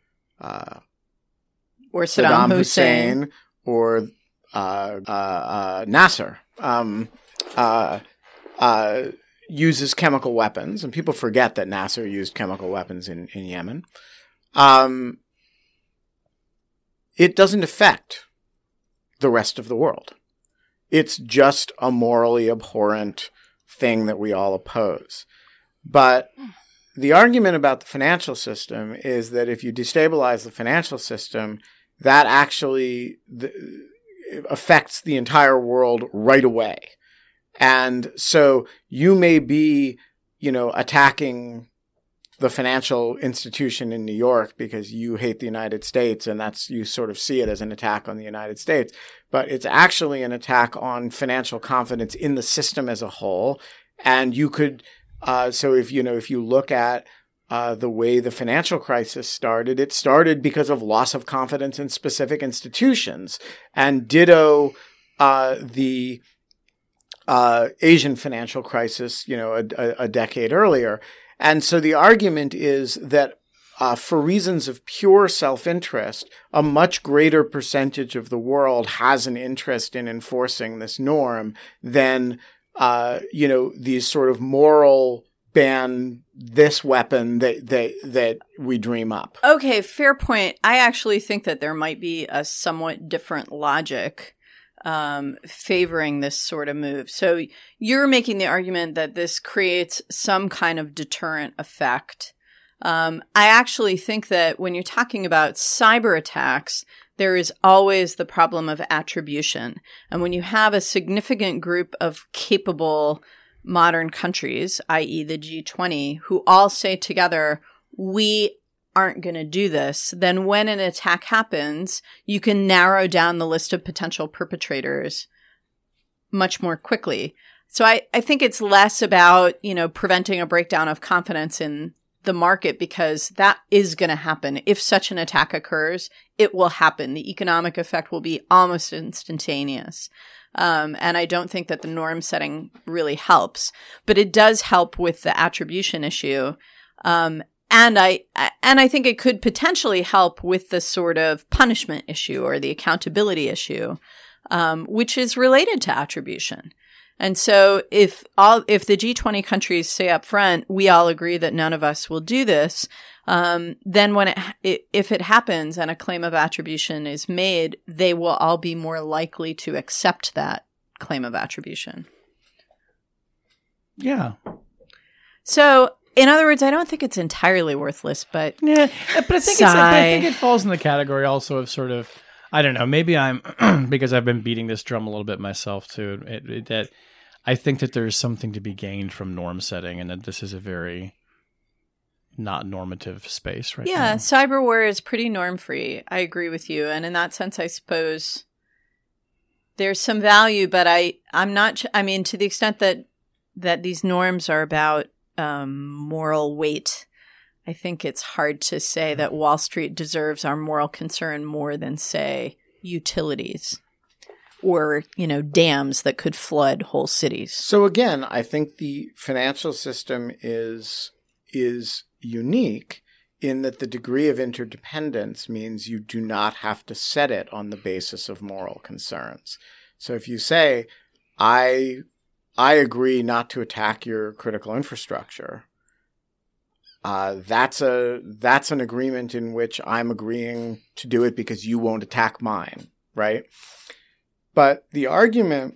Saddam Hussein or Nasser uses chemical weapons, and people forget that Nasser used chemical weapons in Yemen, it doesn't affect the rest of the world. It's just a morally abhorrent thing that we all oppose. But the argument about the financial system is that if you destabilize the financial system, that actually affects the entire world right away. And so you may be, attacking the financial institution in New York because you hate the United States, and you sort of see it as an attack on the United States. But it's actually an attack on financial confidence in the system as a whole. And you could, so if you look at the way the financial crisis started, it started because of loss of confidence in specific institutions. And ditto the Asian financial crisis, a decade earlier. And so the argument is that for reasons of pure self-interest, a much greater percentage of the world has an interest in enforcing this norm than, these sort of moral ban this weapon that we dream up. Okay, fair point. I actually think that there might be a somewhat different logic favoring this sort of move. So you're making the argument that this creates some kind of deterrent effect. I actually think that when you're talking about cyber attacks, there is always the problem of attribution. And when you have a significant group of capable modern countries, i.e. the G20, who all say together, we aren't going to do this, then when an attack happens, you can narrow down the list of potential perpetrators much more quickly. So I think it's less about, preventing a breakdown of confidence in the market, because that is going to happen. If such an attack occurs, it will happen. The economic effect will be almost instantaneous. And I don't think that the norm setting really helps, but it does help with the attribution issue. And I think it could potentially help with the sort of punishment issue or the accountability issue, which is related to attribution. And so if the G20 countries say up front, we all agree that none of us will do this, then if it happens and a claim of attribution is made, they will all be more likely to accept that claim of attribution. Yeah. So, in other words, I don't think it's entirely worther, but yeah, but I think it falls in the category also of sort of, I don't know, maybe I'm because I've been beating this drum a little bit myself too. That I think that there's something to be gained from norm setting, and that this is a very not normative space right now. Yeah, cyber war is pretty norm free. I agree with you, and in that sense, I suppose there's some value, but I'm not. I mean, to the extent that these norms are about moral weight, I think it's hard to say that Wall Street deserves our moral concern more than, say, utilities or, dams that could flood whole cities. So again, I think the financial system is unique in that the degree of interdependence means you do not have to set it on the basis of moral concerns. So if you say, I agree not to attack your critical infrastructure, that's an agreement in which I'm agreeing to do it because you won't attack mine, right? But the argument,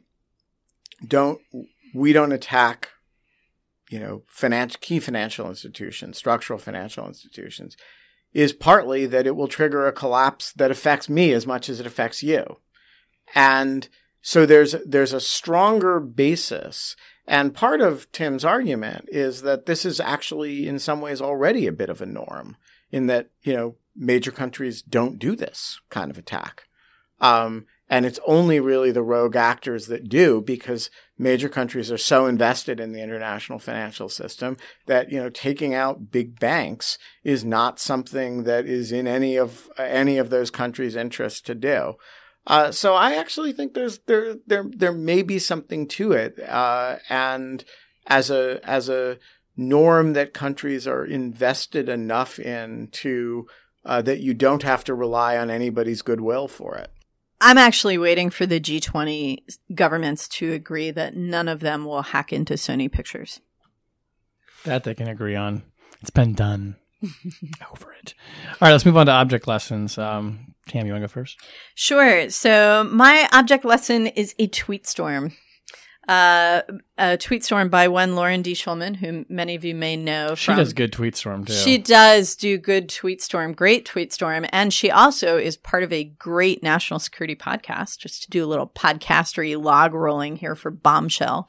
we don't attack, key financial institutions, structural financial institutions, is partly that it will trigger a collapse that affects me as much as it affects you. And so there's a stronger basis. And part of Tim's argument is that this is actually in some ways already a bit of a norm in that, major countries don't do this kind of attack. And it's only really the rogue actors that do, because major countries are so invested in the international financial system that, taking out big banks is not something that is in any of those countries' interest to do. So I actually think there may be something to it, and as a norm that countries are invested enough in to that you don't have to rely on anybody's goodwill for it. I'm actually waiting for the G20 governments to agree that none of them will hack into Sony Pictures. That they can agree on. It's been done. Over it. All right, let's move on to object lessons. Tam, you want to go first? Sure. So my object lesson is a tweet storm. A tweet storm by one Lauren D. Shulman, who many of you may know. She does good tweet storm, too. She does do good tweet storm, great tweet storm. And she also is part of a great national security podcast, just to do a little podcastery log rolling here for Bombshell,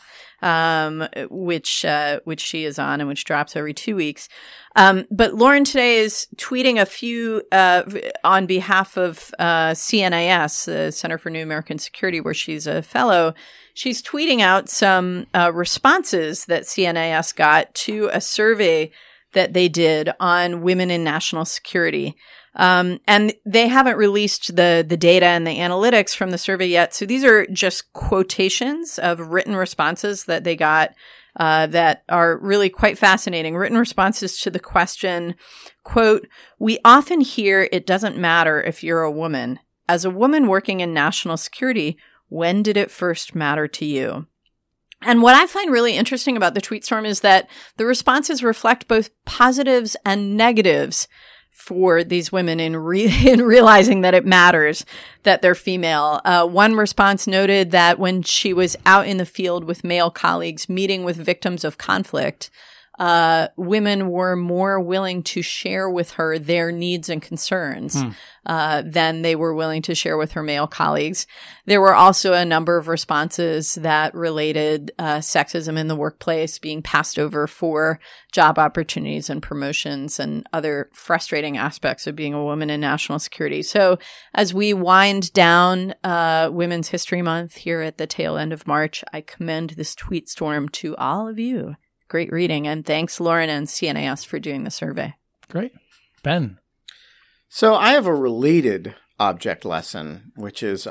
which she is on and which drops every 2 weeks. But Lauren today is tweeting a few on behalf of CNIS, the Center for New American Security, where she's a fellow. She's tweeting out some responses that CNIS got to a survey that they did on women in national security. And they haven't released the data and the analytics from the survey yet. So these are just quotations of written responses that they got that are really quite fascinating. Written responses to the question, quote, "We often hear it doesn't matter if you're a woman. As a woman working in national security, when did it first matter to you?" And what I find really interesting about the tweet storm is that the responses reflect both positives and negatives for these women in realizing that it matters that they're female. One response noted that when she was out in the field with male colleagues meeting with victims of conflict, women were more willing to share with her their needs and concerns than they were willing to share with her male colleagues. There were also a number of responses that related sexism in the workplace, being passed over for job opportunities and promotions and other frustrating aspects of being a woman in national security. So as we wind down Women's History Month here at the tail end of March, I commend this tweet storm to all of you. Great reading. And thanks, Lauren and CNIS, for doing the survey. Great. Ben. So I have a related object lesson, which is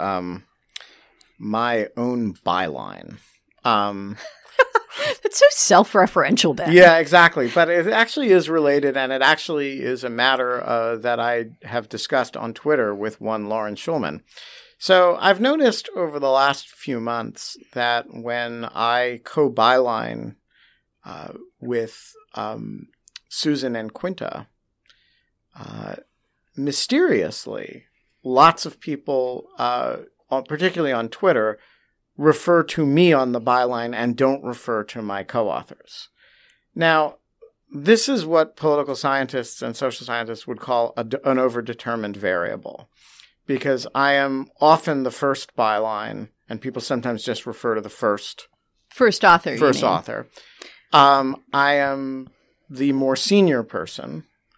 my own byline. That's so self-referential, Ben. Yeah, exactly. But it actually is related, and it actually is a matter that I have discussed on Twitter with one Lauren Shulman. So I've noticed over the last few months that when I co-byline with Susan and Quinta, mysteriously, lots of people, particularly on Twitter, refer to me on the byline and don't refer to my co-authors. Now, this is what political scientists and social scientists would call an overdetermined variable, because I am often the first byline, and people sometimes just refer to the first author. First author. I am the more senior person,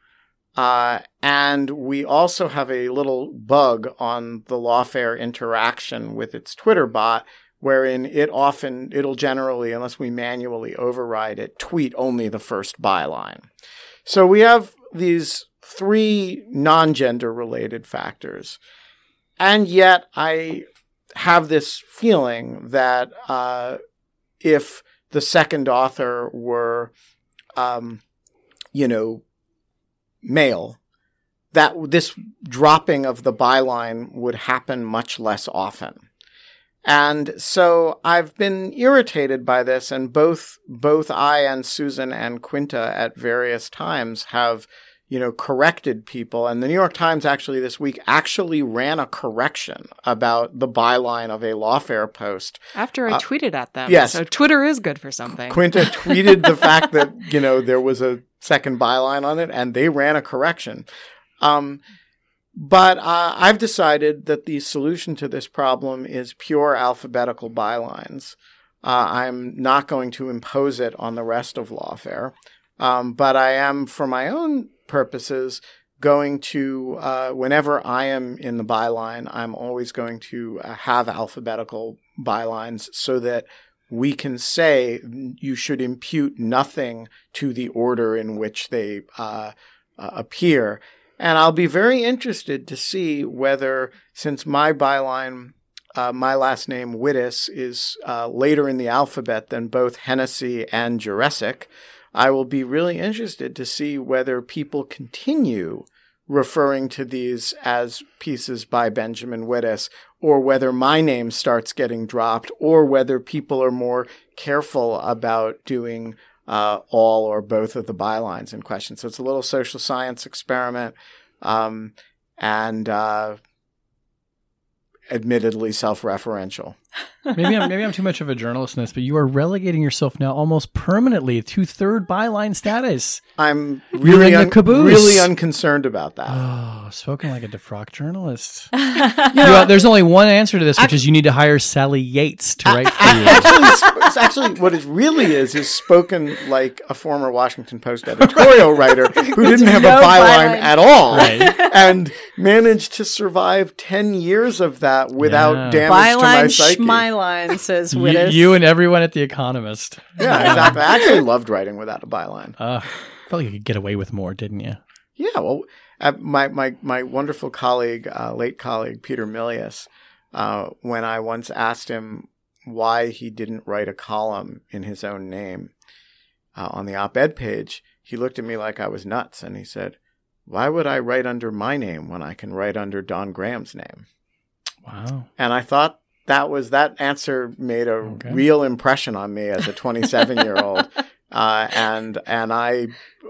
and we also have a little bug on the Lawfare interaction with its Twitter bot wherein it'll generally, unless we manually override it, tweet only the first byline. So we have these 3 non-gender related factors. And yet I have this feeling that if the second author were, male, that this dropping of the byline would happen much less often. And so I've been irritated by this, and both I and Susan and Quinta at various times have, corrected people. And the New York Times actually this week ran a correction about the byline of a Lawfare post. After I tweeted at them. Yes. So Twitter is good for something. Quinta tweeted the fact that, there was a second byline on it, and they ran a correction. But I've decided that the solution to this problem is pure alphabetical bylines. I'm not going to impose it on the rest of Lawfare. But I am, for my own purposes, going to, whenever I am in the byline, I'm always going to have alphabetical bylines so that we can say you should impute nothing to the order in which they appear. And I'll be very interested to see whether, since my byline, my last name, Wittes, is later in the alphabet than both Hennessy and Jurassic, I will be really interested to see whether people continue referring to these as pieces by Benjamin Wittes, or whether my name starts getting dropped, or whether people are more careful about doing all or both of the bylines in question. So it's a little social science experiment, and admittedly self-referential. Maybe I'm too much of a journalist in this, but you are relegating yourself now almost permanently to third byline status. I'm You're in the caboose. really unconcerned about that. Oh, spoken like a defrocked journalist. There's only one answer to this, which is you need to hire Sally Yates to write for you. Actually, what it really is spoken like a former Washington Post editorial writer who didn't have a byline at all, Right. and managed to survive 10 years of that without damage to my psyche. Byline, says Wittes. You and everyone at The Economist. Yeah, exactly. I actually loved writing without a byline. Felt like you could get away with more, didn't you? Yeah, well, my wonderful colleague, late colleague, Peter Milius, when I once asked him why he didn't write a column in his own name on the op-ed page, he looked at me like I was nuts, and he said, "Why would I write under my name when I can write under Don Graham's name?" Wow. And I thought that answer made a real impression on me as a 27-year-old, and I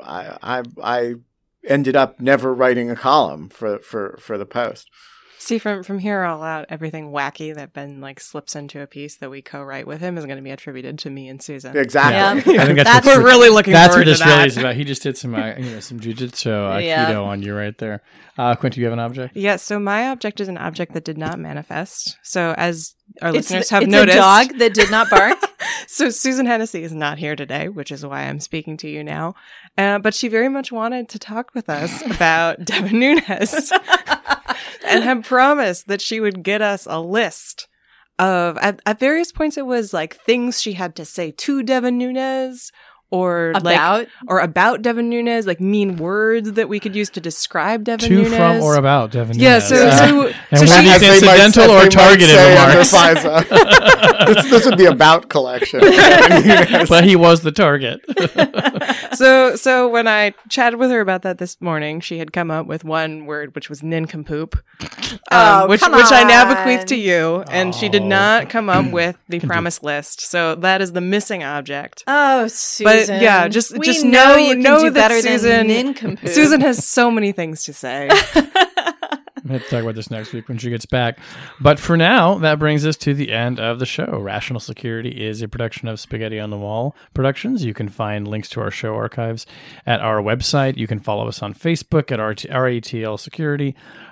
ended up never writing a column for the Post. See, from here all out, everything wacky that Ben slips into a piece that we co-write with him is going to be attributed to me and Susan. Exactly. Yeah. I think That's We're really looking That's forward what to this really that. is about. He just did some jujitsu Yeah. aikido on you right there. Quinta, you have an object? Yeah, so my object is an object that did not manifest. So as our It's listeners have a noticed, dog that did not bark. so Susan Hennessy is not here today, which is why I'm speaking to you now. But she very much wanted to talk with us about Devin Nunes and had promised that she would get us a list of, at various points it was things she had to say to Devin Nunes or about Devin Nunes, mean words that we could use to describe Devin Nunes. To, from, or about Devin Yeah, Nunes. so and so were she- these incidental or targeted remarks? This would be about collection. But he was the target. So when I chatted with her about that this morning, she had come up with one word, which was nincompoop, which I now bequeath to you, and she did not come up with the promised list. So that is the missing object. Oh, Susan. But yeah, just we know you can know do that better Susan than nincompoop. Susan has so many things to say. I'm going to talk about this next week when she gets back. But for now, that brings us to the end of the show. Rational Security is a production of Spaghetti on the Wall Productions. You can find links to our show archives at our website. You can follow us on Facebook at RATL Security.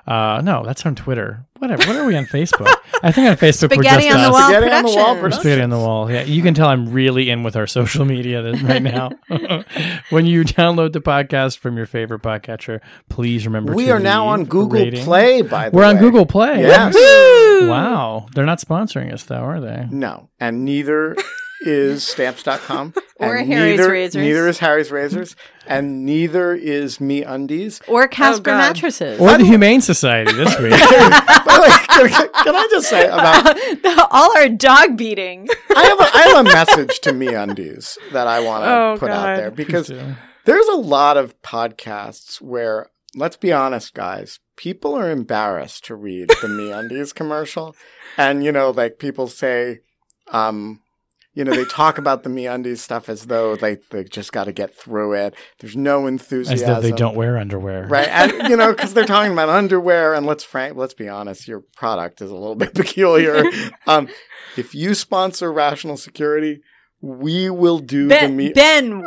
No, that's on Twitter. Whatever. What are we on Facebook? I think on Facebook Spaghetti we're just on the us. Wall Spaghetti on the Wall Productions. We're Spaghetti on the Wall. Yeah, you can tell I'm really in with our social media right now. When you download the podcast from your favorite podcatcher, please remember We to are now leave on a Google rating. Play, by the We're way. on Google Play. Yes. Wow. They're not sponsoring us, though, are they? No, and neither is Stamps.com. Or and Harry's neither, Razors. Neither is Harry's Razors. And neither is MeUndies. Or Casper God. mattresses. Or the Humane Society this week. By the way, can I just say about... All our dog beating. I have a message to MeUndies that I want to Oh, put out God. there. Because Please do. there's a lot of podcasts where, let's be honest, guys, people are embarrassed to read the MeUndies commercial. And, like people say... they talk about the MeUndies stuff as though they just got to get through it. There's no enthusiasm. As though they don't wear underwear. Right. And, because they're talking about underwear. And let's be honest, your product is a little bit peculiar. If you sponsor Rational Security, we will do Ben will do.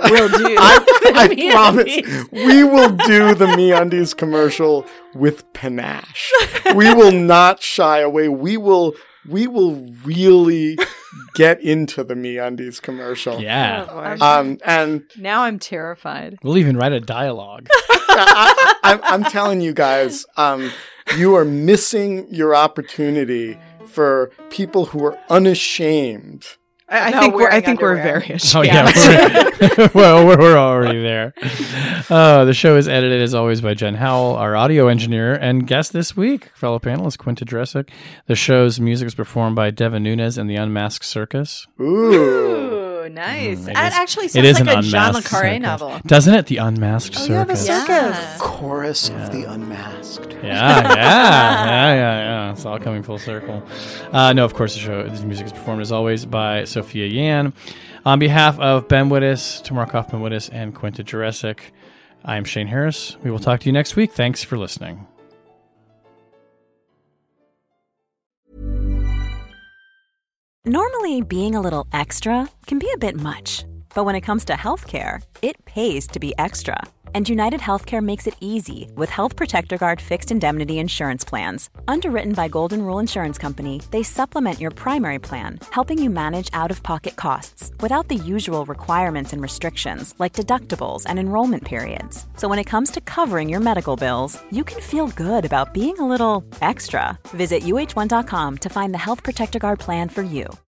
I promise. We will do the MeUndies commercial with panache. We will not shy away. We will really get into the MeUndies commercial. Yeah. And Now I'm terrified. We'll even write a dialogue. I'm telling you guys, you are missing your opportunity for people who are unashamed. I No, think wearing we're underwear. very Oh, ashamed. yeah. We're already there. The show is edited, as always, by Jen Howell, our audio engineer, and guest this week, fellow panelist Quinta Dresic. The show's music is performed by Devin Nunes and the Unmasked Circus. Ooh, nice. It That is- actually it sounds is like an a John unmasked le Carre circus. novel. Doesn't it? The Unmasked Oh, yeah, the Circus. circus. Chorus of the Unmasked. Yeah. It's all coming full circle. No, of course, the music is performed, as always, by Sophia Yan. On behalf of Ben Wittes, Tamar Kaufman-Wittes, and Quinta Jurecic, I am Shane Harris. We will talk to you next week. Thanks for listening. Normally, being a little extra can be a bit much, but when it comes to healthcare, it pays to be extra. And United Healthcare makes it easy with Health Protector Guard fixed indemnity insurance plans. Underwritten by Golden Rule Insurance Company, they supplement your primary plan, helping you manage out-of-pocket costs without the usual requirements and restrictions like deductibles and enrollment periods. So when it comes to covering your medical bills, you can feel good about being a little extra. Visit uh1.com to find the Health Protector Guard plan for you.